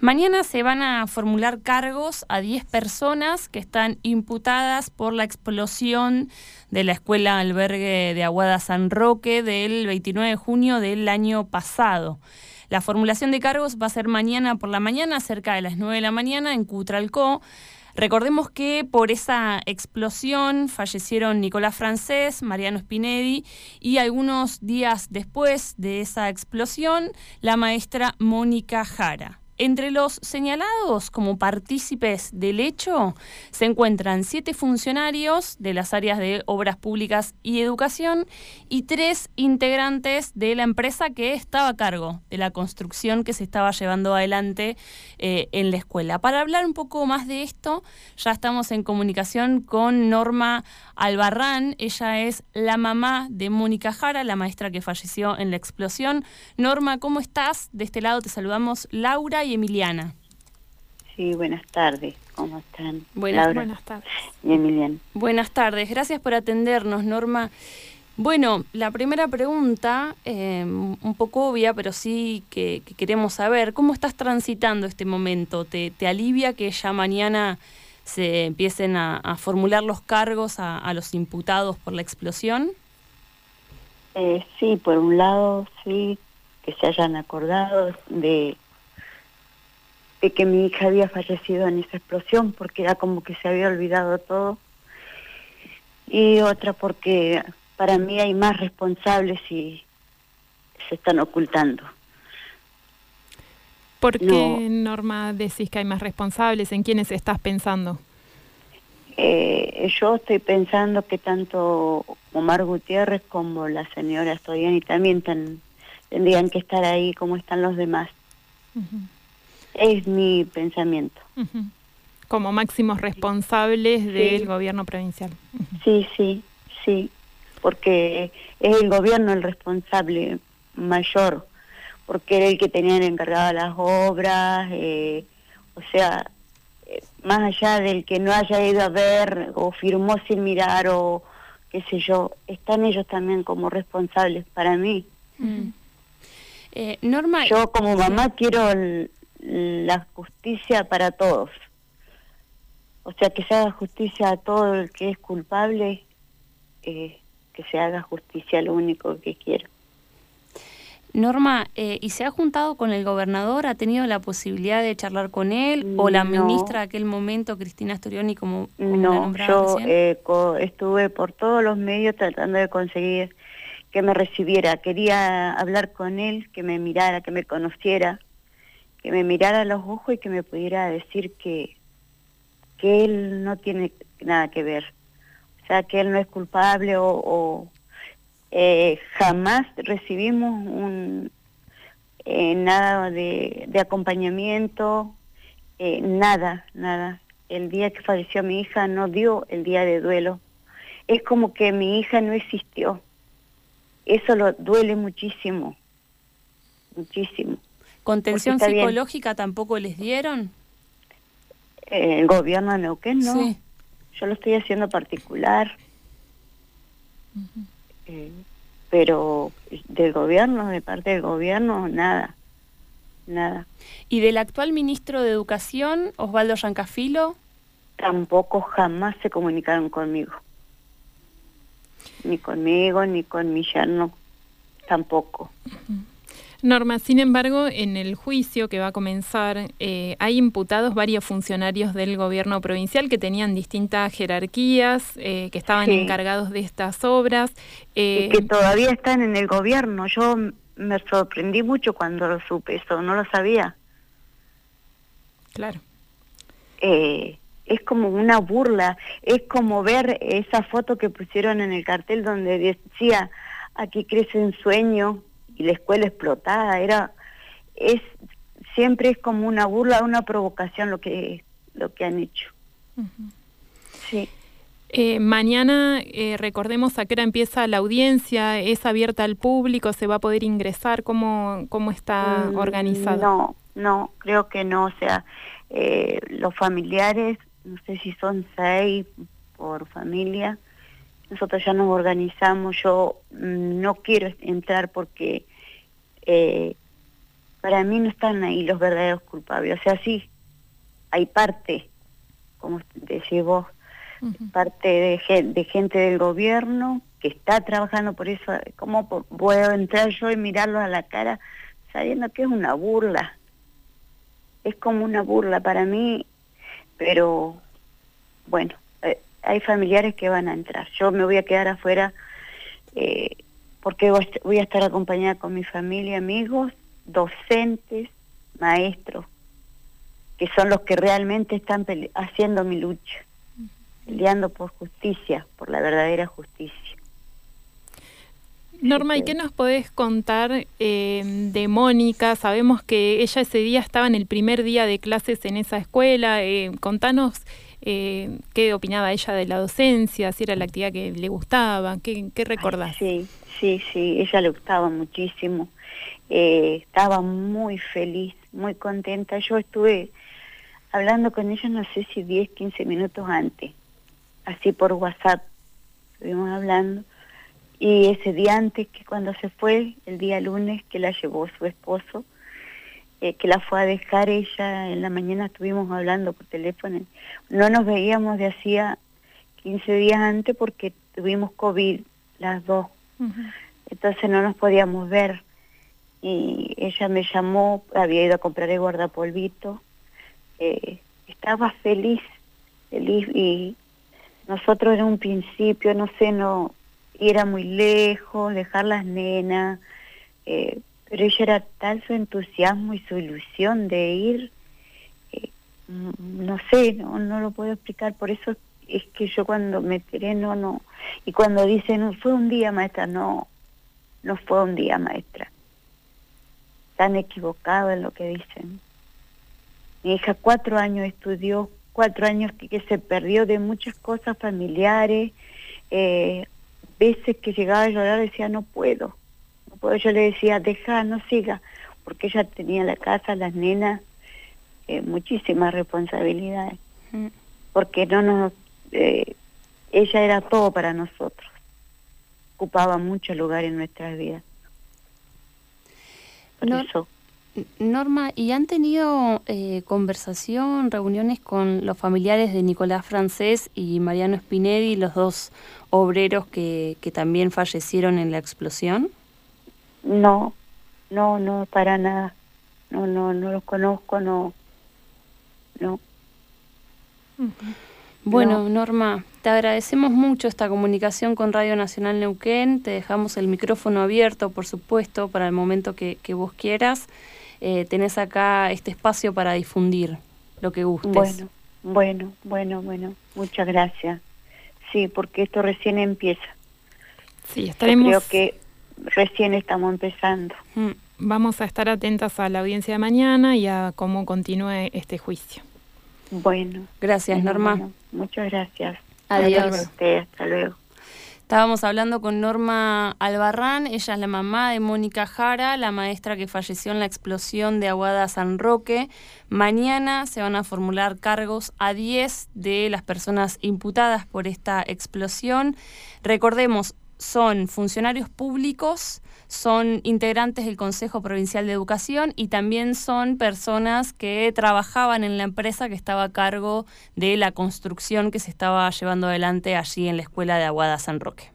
Mañana se van a formular cargos a 10 personas que están imputadas por la explosión de la escuela albergue de Aguada San Roque del 29 de junio del año pasado. La formulación de cargos va a ser mañana por la mañana, cerca de las 9 de la mañana, en Cutralcó. Recordemos que por esa explosión fallecieron Nicolás Francés, Mariano Spinelli y algunos días después de esa explosión, la maestra Mónica Jara. Entre los señalados como partícipes del hecho se encuentran 7 funcionarios de las áreas de Obras Públicas y Educación y 3 integrantes de la empresa que estaba a cargo de la construcción que se estaba llevando adelante en la escuela. Para hablar un poco más de esto, ya estamos en comunicación con Norma Albarrán. Ella es la mamá de Mónica Jara, la maestra que falleció en la explosión. Norma, ¿cómo estás? De este lado te saludamos Laura y Emiliana. Sí, buenas tardes. ¿Cómo están? Buenas tardes. Y Emiliana. Buenas tardes. Gracias por atendernos, Norma. Bueno, la primera pregunta, un poco obvia, pero sí que queremos saber, ¿cómo estás transitando este momento? ¿Te alivia que ya mañana se empiecen a formular los cargos a los imputados por la explosión? Sí, por un lado, sí, que se hayan acordado de que mi hija había fallecido en esa explosión, porque era como que se había olvidado todo. Y otra porque para mí hay más responsables y se están ocultando. ¿Por qué, Norma, decís que hay más responsables? ¿En quiénes estás pensando? Yo estoy pensando que tanto Omar Gutiérrez como la señora Soriani también tendrían que estar ahí como están los demás. Uh-huh. Es mi pensamiento. Uh-huh. Como máximos responsables del gobierno provincial. Uh-huh. Sí, porque es el gobierno el responsable mayor, porque era el que tenía encargado las obras, o sea, más allá del que no haya ido a ver o firmó sin mirar o qué sé yo, están ellos también como responsables para mí. Uh-huh. Norma, yo como mamá quiero la justicia para todos, o sea, que se haga justicia a todo el que es culpable, que se haga justicia, lo único que quiero. Norma, ¿y se ha juntado con el gobernador? ¿Ha tenido la posibilidad de charlar con él? ¿O la ministra de aquel momento, Cristina Storioni, como la nombraba recién? Estuve por todos los medios tratando de conseguir que me recibiera. Quería hablar con él, que me mirara, que me conociera, que me mirara a los ojos y que me pudiera decir que él no tiene nada que ver. O sea, que él no es culpable jamás recibimos nada de acompañamiento, nada. El día que falleció mi hija no dio el día de duelo. Es como que mi hija no existió. Eso lo duele muchísimo. ¿Contención psicológica tampoco les dieron? El gobierno de Neuquén no. Sí. Yo lo estoy haciendo particular. Uh-huh. Pero de parte del gobierno, nada. ¿Y del actual ministro de Educación, Osvaldo Yancafilo? Tampoco, jamás se comunicaron conmigo. Ni conmigo, ni con mi yerno, tampoco. Norma, sin embargo, en el juicio que va a comenzar, hay imputados varios funcionarios del gobierno provincial que tenían distintas jerarquías, que estaban encargados de estas obras. Y que todavía están en el gobierno. Yo me sorprendí mucho cuando lo supe, eso no lo sabía. Claro. Es como una burla, es como ver esa foto que pusieron en el cartel donde decía, aquí crece un sueño, y la escuela explotada. Siempre es como una burla, una provocación lo que han hecho. Uh-huh. Sí. Mañana, recordemos a qué hora empieza la audiencia, ¿es abierta al público? ¿Se va a poder ingresar? ¿Cómo está organizado? No, creo que no. O sea, los familiares, no sé si son 6 por familia. Nosotros ya nos organizamos. Yo no quiero entrar porque para mí no están ahí los verdaderos culpables. O sea, sí, hay parte, como decís vos, parte de gente del gobierno que está trabajando por eso. ¿Cómo puedo entrar yo y mirarlos a la cara sabiendo que es una burla? Es como una burla para mí, pero bueno, hay familiares que van a entrar. Yo me voy a quedar afuera porque voy a estar acompañada con mi familia, amigos, docentes, maestros, que son los que realmente están haciendo mi lucha, peleando por justicia, por la verdadera justicia. Norma, ¿y qué nos podés contar de Mónica? Sabemos que ella ese día estaba en el primer día de clases en esa escuela. Contanos qué opinaba ella de la docencia, si era la actividad que le gustaba, ¿qué recordás? Sí, ella le gustaba muchísimo. Estaba muy feliz, muy contenta. Yo estuve hablando con ella, no sé si 10, 15 minutos antes, así por WhatsApp, estuvimos hablando. Y ese día antes, que cuando se fue, el día lunes, que la llevó su esposo, que la fue a dejar ella, en la mañana estuvimos hablando por teléfono. No nos veíamos de hacía 15 días antes porque tuvimos COVID las dos. Entonces no nos podíamos ver. Y ella me llamó, había ido a comprar el guardapolvito. Estaba feliz, y nosotros en un principio, no sé, era muy lejos, dejar las nenas, pero ella era tal su entusiasmo y su ilusión de ir, no sé, no lo puedo explicar. Por eso es que yo cuando me enteré, y cuando dicen, fue un día, maestra, no fue un día, maestra. Están equivocados en lo que dicen. Mi hija 4 años estudió, 4 años que se perdió de muchas cosas familiares, veces que llegaba a llorar decía no puedo, yo le decía deja, no siga, porque ella tenía la casa, las nenas, muchísimas responsabilidades, porque ella era todo para nosotros, ocupaba mucho lugar en nuestras vidas. Por eso. Norma, ¿y han tenido conversación, reuniones con los familiares de Nicolás Francés y Mariano Spinelli, los dos obreros que también fallecieron en la explosión? No, para nada. No los conozco, no. Bueno, Norma, te agradecemos mucho esta comunicación con Radio Nacional Neuquén. Te dejamos el micrófono abierto, por supuesto, para el momento que vos quieras. Tenés acá este espacio para difundir lo que gustes. Bueno, muchas gracias. Sí, porque esto recién empieza. Sí, estaremos. Yo creo que recién estamos empezando. Vamos a estar atentas a la audiencia de mañana y a cómo continúe este juicio. Bueno. Gracias, Norma. Bueno, muchas gracias. Adiós. Hasta luego. Estábamos hablando con Norma Albarrán, ella es la mamá de Mónica Jara, la maestra que falleció en la explosión de Aguada San Roque. Mañana se van a formular cargos a 10 de las personas imputadas por esta explosión. Recordemos, son funcionarios públicos, son integrantes del Consejo Provincial de Educación y también son personas que trabajaban en la empresa que estaba a cargo de la construcción que se estaba llevando adelante allí en la escuela de Aguada San Roque.